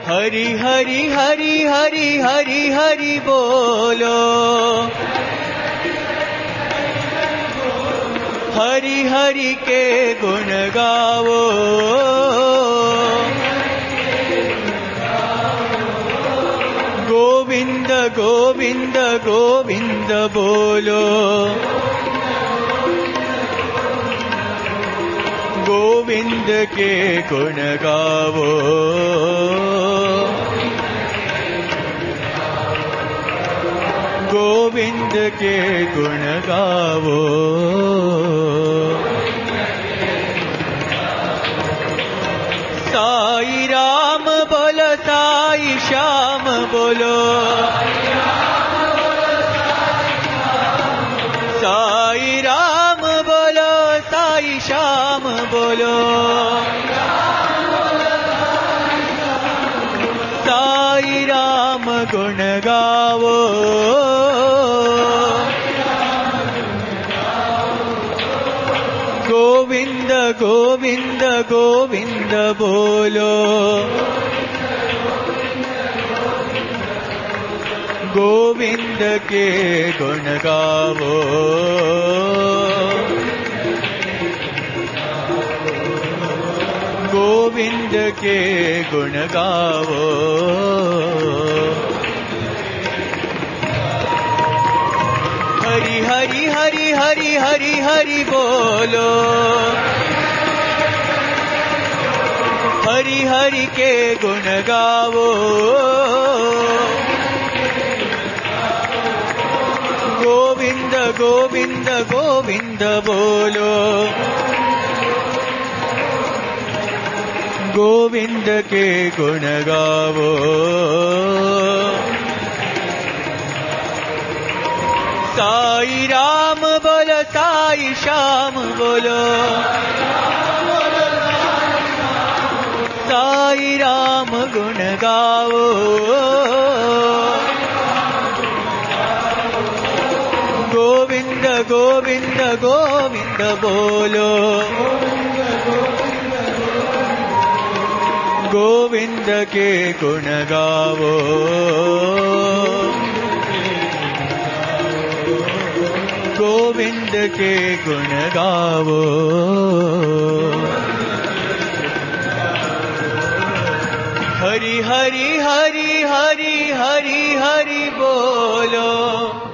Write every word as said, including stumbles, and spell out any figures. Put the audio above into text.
हरि हरि हरि हरि हरि हरि बोलो, हरि हरि के गुण गावो, गोविंद गोविंद गोविंद बोलो, गोविंद के गुण गावो, गोविंद के गुण गावो। साई राम बोलो, साई श्याम बोलो, साई राम बोलो, साई श्याम बोलो, साई राम गुण गावो, गोविंद गोविंद गोविंद बोलो, गोविंद के गुण गावो, गोविंद के गुण गावो। हरि हरि हरि हरि हरि हरि बोलो, हरि हरि के गुण गावो, गोविंद गोविंद गोविंद बोलो, गोविंद के गुण गावो, साई राम बोलो, साई श्याम बोलो, साई राम गुण गावो, गोविंद गोविंद गोविंद बोलो, गोविंद के गुण गावो, गोविंद के गुण गावो। हरि हरि हरि हरि हरि हरि बोलो,